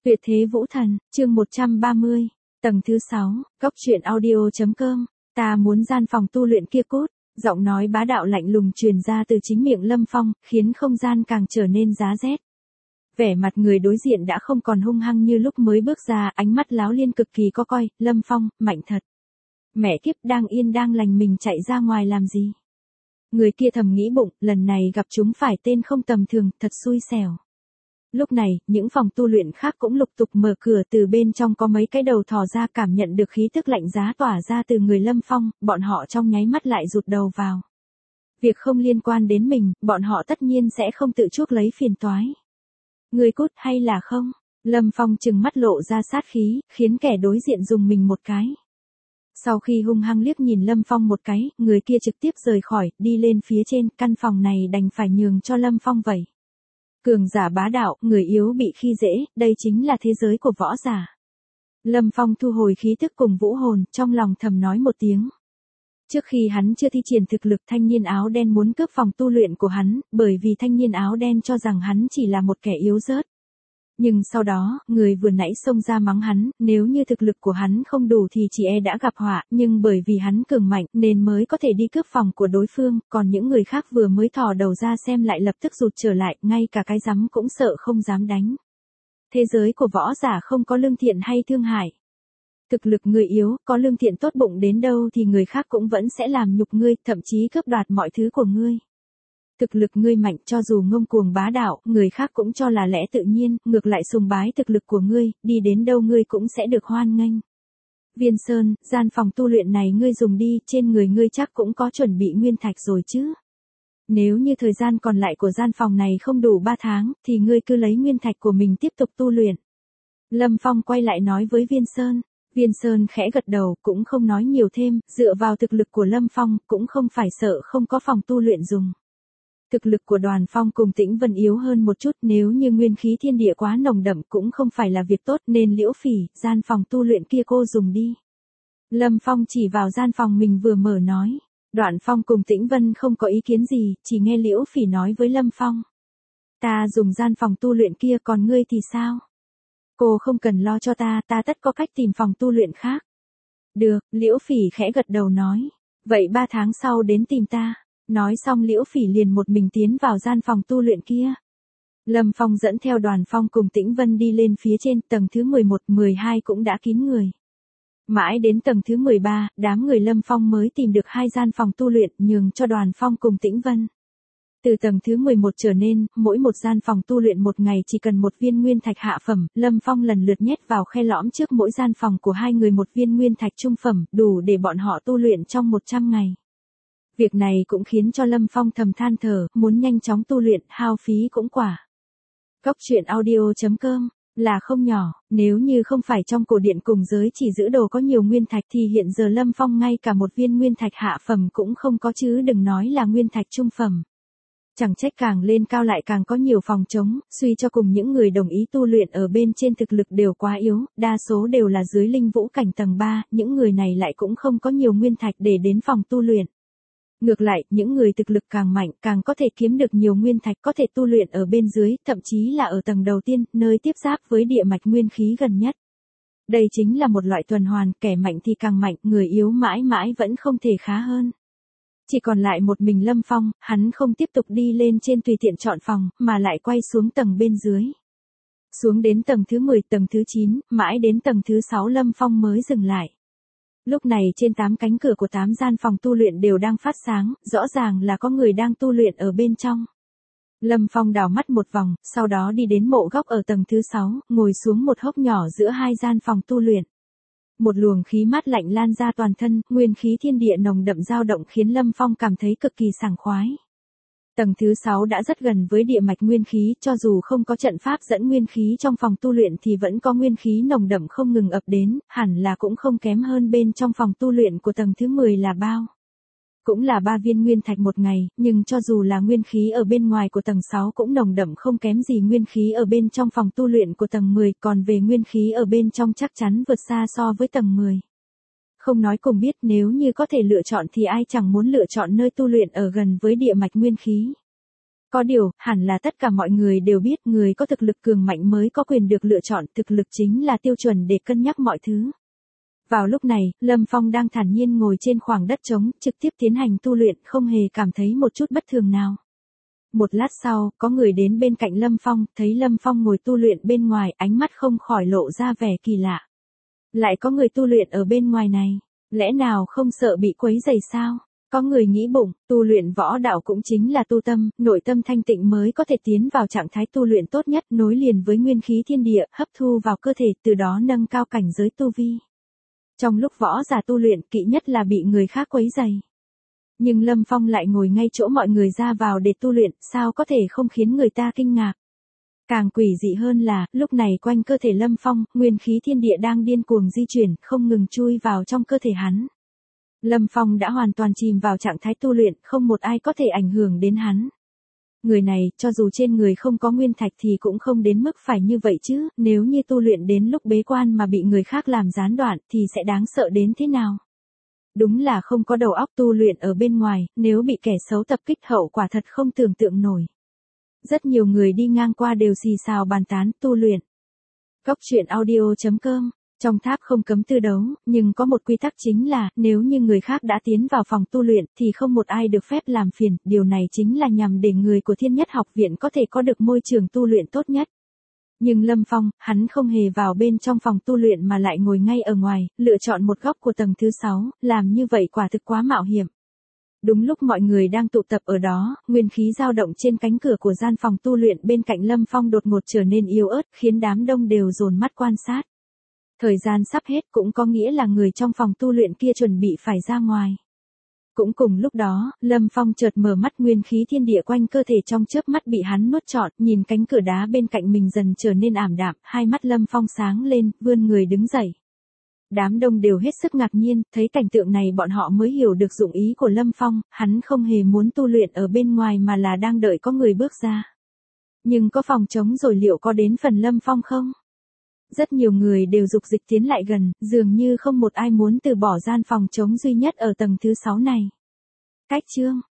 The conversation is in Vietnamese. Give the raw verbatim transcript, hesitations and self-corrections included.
Tuyệt thế vũ thần, chương một trăm ba mươi, tầng thứ sáu, góc truyện audio.com, ta muốn gian phòng tu luyện kia cút, giọng nói bá đạo lạnh lùng truyền ra từ chính miệng Lâm Phong, khiến không gian càng trở nên giá rét. Vẻ mặt người đối diện đã không còn hung hăng như lúc mới bước ra, ánh mắt láo liên cực kỳ có coi, Lâm Phong, mạnh thật. Mẹ kiếp đang yên đang lành mình chạy ra ngoài làm gì? Người kia thầm nghĩ bụng, lần này gặp chúng phải tên không tầm thường, thật xui xẻo. Lúc này, những phòng tu luyện khác cũng lục tục mở cửa, từ bên trong có mấy cái đầu thò ra, cảm nhận được khí tức lạnh giá tỏa ra từ người Lâm Phong, bọn họ trong nháy mắt lại rụt đầu vào. Việc không liên quan đến mình, bọn họ tất nhiên sẽ không tự chuốc lấy phiền toái. Người cút hay là không? Lâm Phong trừng mắt lộ ra sát khí, khiến kẻ đối diện dùng mình một cái. Sau khi hung hăng liếc nhìn Lâm Phong một cái, người kia trực tiếp rời khỏi, đi lên phía trên, căn phòng này đành phải nhường cho Lâm Phong vậy. Cường giả bá đạo, người yếu bị khi dễ, đây chính là thế giới của võ giả. Lâm Phong thu hồi khí tức cùng vũ hồn, trong lòng thầm nói một tiếng. Trước khi hắn chưa thi triển thực lực, thanh niên áo đen muốn cướp phòng tu luyện của hắn, bởi vì thanh niên áo đen cho rằng hắn chỉ là một kẻ yếu rớt. Nhưng sau đó, người vừa nãy xông ra mắng hắn, nếu như thực lực của hắn không đủ thì chỉ e đã gặp họa, nhưng bởi vì hắn cường mạnh nên mới có thể đi cướp phòng của đối phương, còn những người khác vừa mới thò đầu ra xem lại lập tức rụt trở lại, ngay cả cái rắm cũng sợ không dám đánh. Thế giới của võ giả không có lương thiện hay thương hại. Thực lực người yếu, có lương thiện tốt bụng đến đâu thì người khác cũng vẫn sẽ làm nhục ngươi, thậm chí cướp đoạt mọi thứ của ngươi. Thực lực ngươi mạnh, cho dù ngông cuồng bá đạo, người khác cũng cho là lẽ tự nhiên, ngược lại sùng bái thực lực của ngươi, đi đến đâu ngươi cũng sẽ được hoan nghênh. Viên Sơn, gian phòng tu luyện này ngươi dùng đi, trên người ngươi chắc cũng có chuẩn bị nguyên thạch rồi chứ. Nếu như thời gian còn lại của gian phòng này không đủ ba tháng, thì ngươi cứ lấy nguyên thạch của mình tiếp tục tu luyện. Lâm Phong quay lại nói với Viên Sơn. Viên Sơn khẽ gật đầu, cũng không nói nhiều thêm, dựa vào thực lực của Lâm Phong, cũng không phải sợ không có phòng tu luyện dùng. Thực lực của Đoàn Phong cùng Tĩnh Vân yếu hơn một chút, nếu như nguyên khí thiên địa quá nồng đậm cũng không phải là việc tốt, nên Liễu Phỉ, gian phòng tu luyện kia cô dùng đi. Lâm Phong chỉ vào gian phòng mình vừa mở nói. Đoạn Phong cùng Tĩnh Vân không có ý kiến gì, chỉ nghe Liễu Phỉ nói với Lâm Phong. Ta dùng gian phòng tu luyện kia, còn ngươi thì sao? Cô không cần lo cho ta, ta tất có cách tìm phòng tu luyện khác. Được, Liễu Phỉ khẽ gật đầu nói. Vậy ba tháng sau đến tìm ta. Nói xong Liễu Phỉ liền một mình tiến vào gian phòng tu luyện kia. Lâm Phong dẫn theo Đoàn Phong cùng Tĩnh Vân đi lên phía trên, tầng thứ mười một, mười hai cũng đã kín người. Mãi đến tầng thứ mười ba, đám người Lâm Phong mới tìm được hai gian phòng tu luyện, nhường cho Đoàn Phong cùng Tĩnh Vân. Từ tầng thứ mười một trở nên, mỗi một gian phòng tu luyện một ngày chỉ cần một viên nguyên thạch hạ phẩm, Lâm Phong lần lượt nhét vào khe lõm trước mỗi gian phòng của hai người một viên nguyên thạch trung phẩm, đủ để bọn họ tu luyện trong một trăm ngày. Việc này cũng khiến cho Lâm Phong thầm than thở, muốn nhanh chóng tu luyện, hao phí cũng quả. Góc truyện audio.com, là không nhỏ, nếu như không phải trong cổ điện cùng giới chỉ giữ đồ có nhiều nguyên thạch thì hiện giờ Lâm Phong ngay cả một viên nguyên thạch hạ phẩm cũng không có chứ đừng nói là nguyên thạch trung phẩm. Chẳng trách càng lên cao lại càng có nhiều phòng trống, suy cho cùng những người đồng ý tu luyện ở bên trên thực lực đều quá yếu, đa số đều là dưới linh vũ cảnh tầng ba, những người này lại cũng không có nhiều nguyên thạch để đến phòng tu luyện. Ngược lại, những người thực lực càng mạnh càng có thể kiếm được nhiều nguyên thạch có thể tu luyện ở bên dưới, thậm chí là ở tầng đầu tiên, nơi tiếp giáp với địa mạch nguyên khí gần nhất. Đây chính là một loại tuần hoàn, kẻ mạnh thì càng mạnh, người yếu mãi mãi vẫn không thể khá hơn. Chỉ còn lại một mình Lâm Phong, hắn không tiếp tục đi lên trên tùy tiện chọn phòng, mà lại quay xuống tầng bên dưới. Xuống đến tầng thứ mười, tầng thứ chín, mãi đến tầng thứ sáu Lâm Phong mới dừng lại. Lúc này trên tám cánh cửa của tám gian phòng tu luyện đều đang phát sáng, rõ ràng là có người đang tu luyện ở bên trong. Lâm Phong đảo mắt một vòng, sau đó đi đến mộ góc ở tầng thứ sáu, ngồi xuống một hốc nhỏ giữa hai gian phòng tu luyện. Một luồng khí mát lạnh lan ra toàn thân, nguyên khí thiên địa nồng đậm dao động khiến Lâm Phong cảm thấy cực kỳ sảng khoái. Tầng thứ sáu đã rất gần với địa mạch nguyên khí, cho dù không có trận pháp dẫn nguyên khí trong phòng tu luyện thì vẫn có nguyên khí nồng đậm không ngừng ập đến, hẳn là cũng không kém hơn bên trong phòng tu luyện của tầng thứ mười là bao. Cũng là ba viên nguyên thạch một ngày, nhưng cho dù là nguyên khí ở bên ngoài của tầng sáu cũng nồng đậm không kém gì nguyên khí ở bên trong phòng tu luyện của tầng mười, còn về nguyên khí ở bên trong chắc chắn vượt xa so với tầng mười. Không nói cùng biết, nếu như có thể lựa chọn thì ai chẳng muốn lựa chọn nơi tu luyện ở gần với địa mạch nguyên khí. Có điều, hẳn là tất cả mọi người đều biết người có thực lực cường mạnh mới có quyền được lựa chọn, thực lực chính là tiêu chuẩn để cân nhắc mọi thứ. Vào lúc này, Lâm Phong đang thản nhiên ngồi trên khoảng đất trống, trực tiếp tiến hành tu luyện, không hề cảm thấy một chút bất thường nào. Một lát sau, có người đến bên cạnh Lâm Phong, thấy Lâm Phong ngồi tu luyện bên ngoài, ánh mắt không khỏi lộ ra vẻ kỳ lạ. Lại có người tu luyện ở bên ngoài này, lẽ nào không sợ bị quấy rầy sao? Có người nghĩ bụng, tu luyện võ đạo cũng chính là tu tâm, nội tâm thanh tịnh mới có thể tiến vào trạng thái tu luyện tốt nhất, nối liền với nguyên khí thiên địa, hấp thu vào cơ thể, từ đó nâng cao cảnh giới tu vi. Trong lúc võ giả tu luyện, kỵ nhất là bị người khác quấy rầy. Nhưng Lâm Phong lại ngồi ngay chỗ mọi người ra vào để tu luyện, sao có thể không khiến người ta kinh ngạc. Càng quỷ dị hơn là, lúc này quanh cơ thể Lâm Phong, nguyên khí thiên địa đang điên cuồng di chuyển, không ngừng chui vào trong cơ thể hắn. Lâm Phong đã hoàn toàn chìm vào trạng thái tu luyện, không một ai có thể ảnh hưởng đến hắn. Người này, cho dù trên người không có nguyên thạch thì cũng không đến mức phải như vậy chứ, nếu như tu luyện đến lúc bế quan mà bị người khác làm gián đoạn thì sẽ đáng sợ đến thế nào. Đúng là không có đầu óc, tu luyện ở bên ngoài, nếu bị kẻ xấu tập kích hậu quả thật không tưởng tượng nổi. Rất nhiều người đi ngang qua đều xì xào bàn tán tu luyện. Góc truyện audio chấm com. Trong tháp không cấm tư đấu, nhưng có một quy tắc chính là, nếu như người khác đã tiến vào phòng tu luyện thì không một ai được phép làm phiền, điều này chính là nhằm để người của Thiên Nhất Học Viện có thể có được môi trường tu luyện tốt nhất. Nhưng Lâm Phong, hắn không hề vào bên trong phòng tu luyện mà lại ngồi ngay ở ngoài, lựa chọn một góc của tầng thứ sáu, làm như vậy quả thực quá mạo hiểm. Đúng lúc mọi người đang tụ tập ở đó, nguyên khí dao động trên cánh cửa của gian phòng tu luyện bên cạnh Lâm Phong đột ngột trở nên yếu ớt, khiến đám đông đều dồn mắt quan sát. Thời gian sắp hết cũng có nghĩa là người trong phòng tu luyện kia chuẩn bị phải ra ngoài. Cũng cùng lúc đó, Lâm Phong chợt mở mắt, nguyên khí thiên địa quanh cơ thể trong chớp mắt bị hắn nuốt trọn, nhìn cánh cửa đá bên cạnh mình dần trở nên ảm đạm, hai mắt Lâm Phong sáng lên, vươn người đứng dậy. Đám đông đều hết sức ngạc nhiên, thấy cảnh tượng này bọn họ mới hiểu được dụng ý của Lâm Phong, hắn không hề muốn tu luyện ở bên ngoài mà là đang đợi có người bước ra. Nhưng có phòng trống rồi, liệu có đến phần Lâm Phong không? Rất nhiều người đều dục dịch tiến lại gần, dường như không một ai muốn từ bỏ gian phòng trống duy nhất ở tầng thứ sáu này. Cách chương